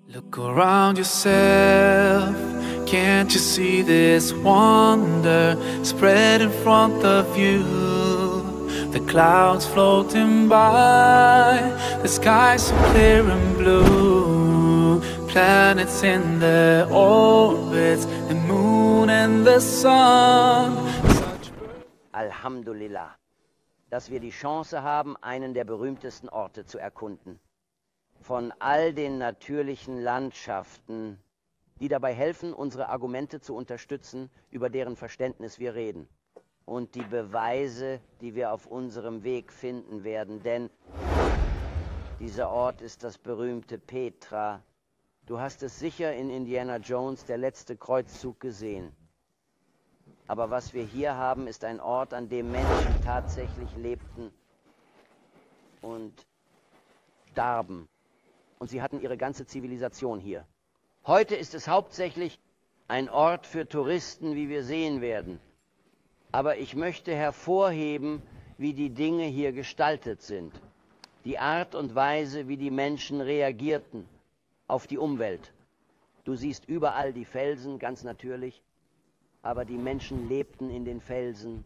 Look around yourself, can't you see this wonder spread in front of you? The clouds floating by, the sky so clear and blue. Planets in their orbits, the moon and the sun. Alhamdulillah, dass wir die Chance haben, einen der berühmtesten Orte zu erkunden. Von all den natürlichen Landschaften, die dabei helfen, unsere Argumente zu unterstützen, über deren Verständnis wir reden. Und die Beweise, die wir auf unserem Weg finden werden, denn dieser Ort ist das berühmte Petra. Du hast es sicher in Indiana Jones, der letzte Kreuzzug, gesehen. Aber was wir hier haben, ist ein Ort, an dem Menschen tatsächlich lebten und starben. Und sie hatten ihre ganze Zivilisation hier. Heute ist es hauptsächlich ein Ort für Touristen, wie wir sehen werden. Aber ich möchte hervorheben, wie die Dinge hier gestaltet sind. Die Art und Weise, wie die Menschen reagierten auf die Umwelt. Du siehst überall die Felsen, ganz natürlich. Aber die Menschen lebten in den Felsen.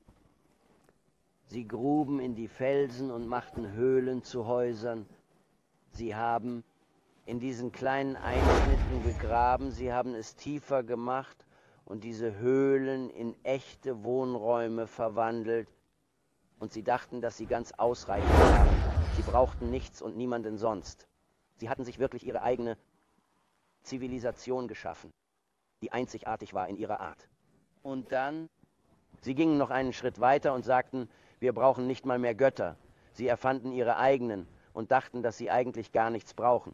Sie gruben in die Felsen und machten Höhlen zu Häusern. Sie haben in diesen kleinen Einschnitten gegraben, sie haben es tiefer gemacht und diese Höhlen in echte Wohnräume verwandelt. Und sie dachten, dass sie ganz ausreichend waren. Sie brauchten nichts und niemanden sonst. Sie hatten sich wirklich ihre eigene Zivilisation geschaffen, die einzigartig war in ihrer Art. Und dann, sie gingen noch einen Schritt weiter und sagten, wir brauchen nicht mal mehr Götter. Sie erfanden ihre eigenen und dachten, dass sie eigentlich gar nichts brauchen.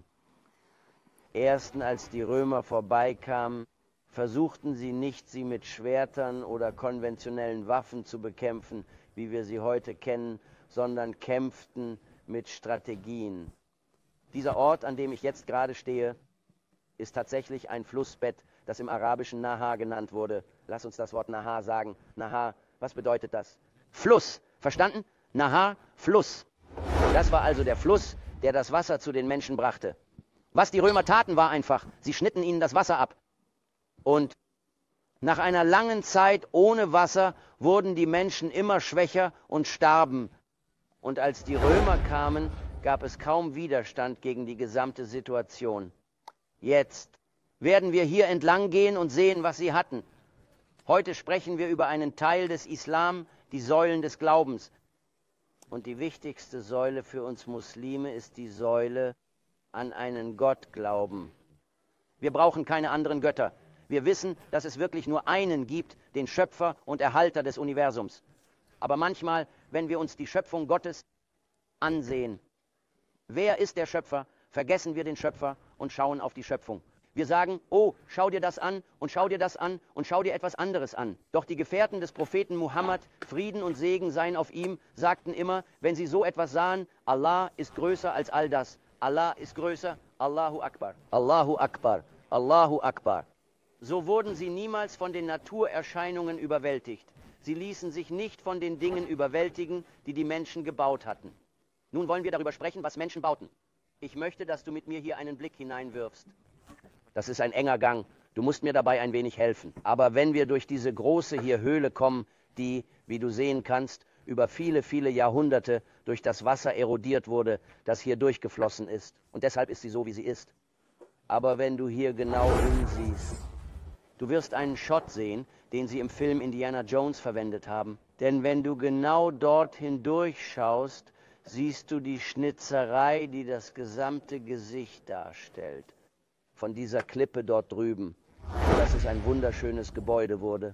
Erst als die Römer vorbeikamen, versuchten sie nicht, sie mit Schwertern oder konventionellen Waffen zu bekämpfen, wie wir sie heute kennen, sondern kämpften mit Strategien. Dieser Ort, an dem ich jetzt gerade stehe, ist tatsächlich ein Flussbett, das im Arabischen Nahar genannt wurde. Lass uns das Wort Nahar sagen. Nahar, was bedeutet das? Fluss, verstanden? Nahar, Fluss. Das war also der Fluss, der das Wasser zu den Menschen brachte. Was die Römer taten, war einfach, sie schnitten ihnen das Wasser ab. Und nach einer langen Zeit ohne Wasser wurden die Menschen immer schwächer und starben. Und als die Römer kamen, gab es kaum Widerstand gegen die gesamte Situation. Jetzt werden wir hier entlang gehen und sehen, was sie hatten. Heute sprechen wir über einen Teil des Islam, die Säulen des Glaubens. Und die wichtigste Säule für uns Muslime ist die Säule an einen Gott glauben. Wir brauchen keine anderen Götter. Wir wissen, dass es wirklich nur einen gibt, den Schöpfer und Erhalter des Universums. Aber manchmal, wenn wir uns die Schöpfung Gottes ansehen, wer ist der Schöpfer, vergessen wir den Schöpfer und schauen auf die Schöpfung. Wir sagen, oh, schau dir das an und schau dir das an und schau dir etwas anderes an. Doch die Gefährten des Propheten Muhammad, Frieden und Segen seien auf ihm, sagten immer, wenn sie so etwas sahen, Allah ist größer als all das. Allah ist größer, Allahu Akbar, Allahu Akbar, Allahu Akbar. So wurden sie niemals von den Naturerscheinungen überwältigt. Sie ließen sich nicht von den Dingen überwältigen, die die Menschen gebaut hatten. Nun wollen wir darüber sprechen, was Menschen bauten. Ich möchte, dass du mit mir hier einen Blick hineinwirfst. Das ist ein enger Gang. Du musst mir dabei ein wenig helfen. Aber wenn wir durch diese große hier Höhle kommen, die, wie du sehen kannst, über viele, viele Jahrhunderte durch das Wasser erodiert wurde, das hier durchgeflossen ist. Und deshalb ist sie so, wie sie ist. Aber wenn du hier genau hinsiehst, du wirst einen Shot sehen, den sie im Film Indiana Jones verwendet haben. Denn wenn du genau dorthin durchschaust, siehst du die Schnitzerei, die das gesamte Gesicht darstellt. Von dieser Klippe dort drüben, dass es ein wunderschönes Gebäude wurde.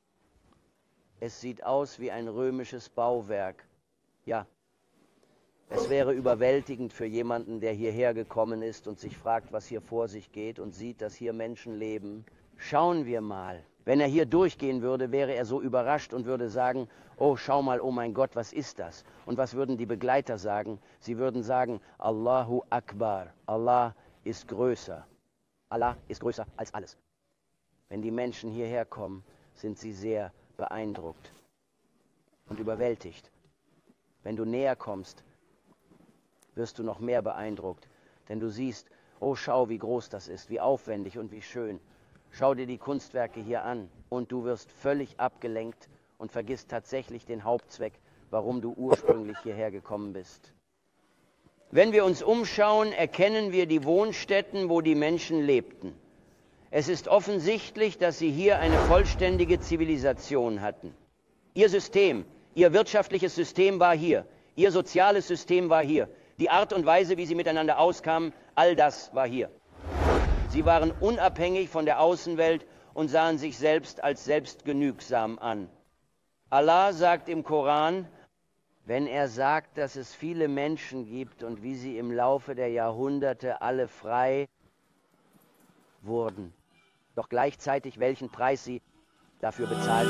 Es sieht aus wie ein römisches Bauwerk. Ja, es wäre überwältigend für jemanden, der hierher gekommen ist und sich fragt, was hier vor sich geht und sieht, dass hier Menschen leben. Schauen wir mal. Wenn er hier durchgehen würde, wäre er so überrascht und würde sagen, oh, schau mal, oh mein Gott, was ist das? Und was würden die Begleiter sagen? Sie würden sagen, Allahu Akbar, Allah ist größer. Allah ist größer als alles. Wenn die Menschen hierher kommen, sind sie sehr beeindruckt und überwältigt. Wenn du näher kommst, wirst du noch mehr beeindruckt, denn du siehst, Oh, schau, wie groß das ist, wie aufwendig und wie schön. Schau dir die Kunstwerke hier an und du wirst völlig abgelenkt und vergisst tatsächlich den Hauptzweck, warum du ursprünglich hierher gekommen bist. Wenn wir uns umschauen, erkennen wir die Wohnstätten, wo die Menschen lebten. Es ist offensichtlich, dass sie hier eine vollständige Zivilisation hatten. Ihr System, ihr wirtschaftliches System war hier, ihr soziales System war hier, die Art und Weise, wie sie miteinander auskamen, all das war hier. Sie waren unabhängig von der Außenwelt und sahen sich selbst als selbstgenügsam an. Allah sagt im Koran, wenn er sagt, dass es viele Menschen gibt und wie sie im Laufe der Jahrhunderte alle frei wurden, doch gleichzeitig welchen Preis sie dafür bezahlten.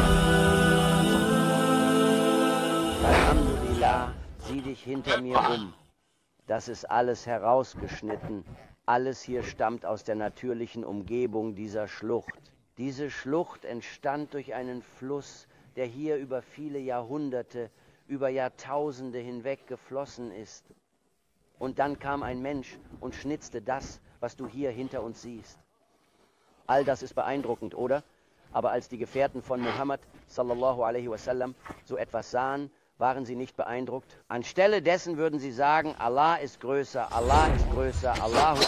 Alhamdulillah, sieh dich hinter mir um. Das ist alles herausgeschnitten. Alles hier stammt aus der natürlichen Umgebung dieser Schlucht. Diese Schlucht entstand durch einen Fluss, der hier über viele Jahrhunderte, über Jahrtausende hinweg geflossen ist. Und dann kam ein Mensch und schnitzte das, was du hier hinter uns siehst. All das ist beeindruckend, oder? Aber als die Gefährten von Muhammad sallallahu alaihi wasallam so etwas sahen, waren sie nicht beeindruckt. Anstelle dessen würden sie sagen, Allah ist größer, Allahu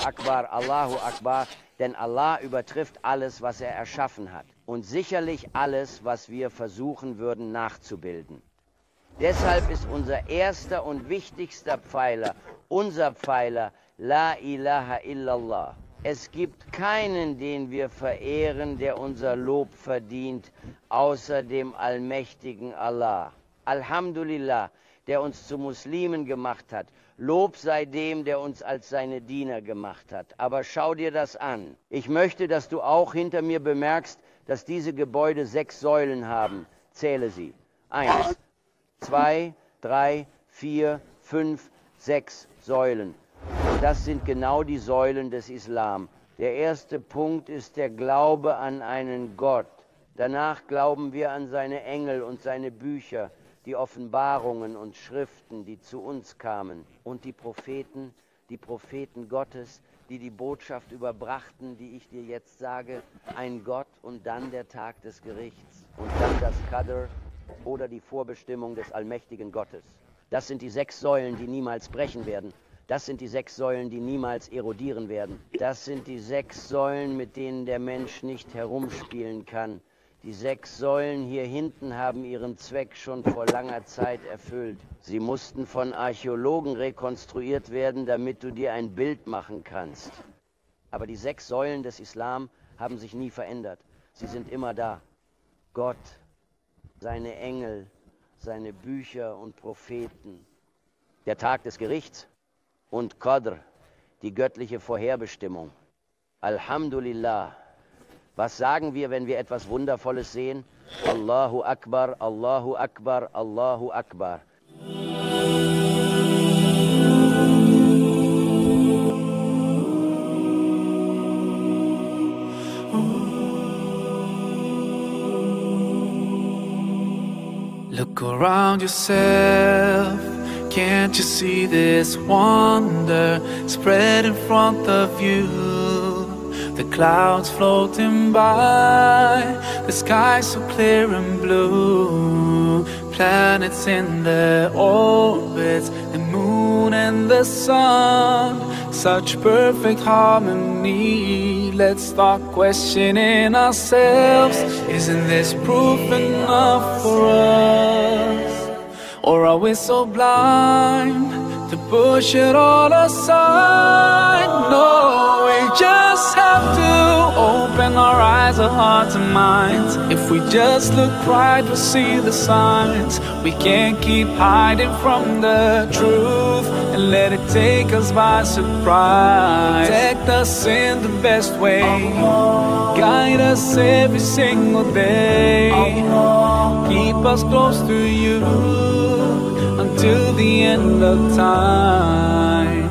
Akbar, denn Allah übertrifft alles, was er erschaffen hat. Und sicherlich alles, was wir versuchen würden nachzubilden. Deshalb ist unser erster und wichtigster Pfeiler, unser Pfeiler, La ilaha illallah. Es gibt keinen, den wir verehren, der unser Lob verdient, außer dem allmächtigen Allah. Alhamdulillah, der uns zu Muslimen gemacht hat. Lob sei dem, der uns als seine Diener gemacht hat. Aber schau dir das an. Ich möchte, dass du auch hinter mir bemerkst, dass diese Gebäude 6 Säulen haben. Zähle sie. 1, 2, 3, 4, 5, 6 Säulen. Und das sind genau die Säulen des Islam. Der erste Punkt ist der Glaube an einen Gott. Danach glauben wir an seine Engel und seine Bücher, die Offenbarungen und Schriften, die zu uns kamen. Und die Propheten Gottes, die die Botschaft überbrachten, die ich dir jetzt sage, ein Gott und dann der Tag des Gerichts und dann das Qadr oder die Vorbestimmung des allmächtigen Gottes. Das sind die 6 Säulen, die niemals brechen werden. Das sind die 6 Säulen, die niemals erodieren werden. Das sind die 6 Säulen, mit denen der Mensch nicht herumspielen kann. Die 6 Säulen hier hinten haben ihren Zweck schon vor langer Zeit erfüllt. Sie mussten von Archäologen rekonstruiert werden, damit du dir ein Bild machen kannst. Aber die 6 Säulen des Islam haben sich nie verändert. Sie sind immer da. Gott, seine Engel, seine Bücher und Propheten. Der Tag des Gerichts und Qadr, die göttliche Vorherbestimmung. Alhamdulillah. Was sagen wir, wenn wir etwas Wundervolles sehen? Allahu Akbar, Allahu Akbar, Allahu Akbar. Look around yourself. Can't you see this wonder spread in front of you? The clouds floating by, the sky so clear and blue. Planets in their orbits, the moon and the sun. Such perfect harmony. Let's start questioning ourselves. Isn't this proof enough for us? Or are we so blind to push it all aside? No, we just have to open our eyes, our hearts and minds. If we just look right, we'll see the signs. We can't keep hiding from the truth and let it take us by surprise. Protect us in the best way, guide us every single day. Keep us close to you until the end of time.